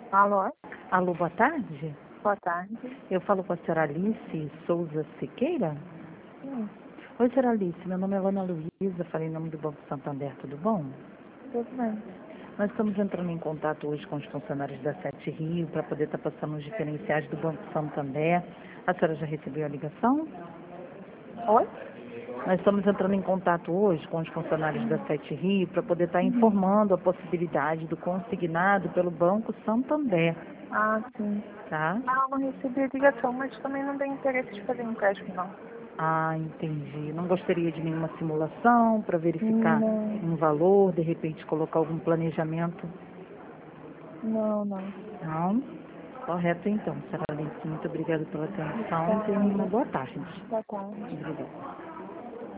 Alô? Alô, boa tarde. Boa tarde. Eu falo com a senhora Alice Souza Siqueira. Sim, Oi, senhora Alice, meu nome é Ana Luísa, falei em nome do Banco Santander, tudo bom? tudo bem. Nós estamos entrando em contato hoje com os funcionários da Sete Rio para poder estar passando os diferenciais do Banco Santander. A senhora já recebeu a ligação? Oi? Nós estamos entrando em contato hoje com os funcionários da Sete Rio para poder estar informando a possibilidade do consignado pelo Banco Santander, Ah, sim. tá? Ah, eu não recebi a ligação, mas também não tenho interesse de fazer empréstimo, não. Ah, entendi. Não gostaria de nenhuma simulação para verificar Não, um valor, de repente colocar algum planejamento? não. Não? Correto então, senhora Alice. Muito obrigada pela atenção e tenha uma Obrigada. boa tarde. Boa tarde. Obrigada.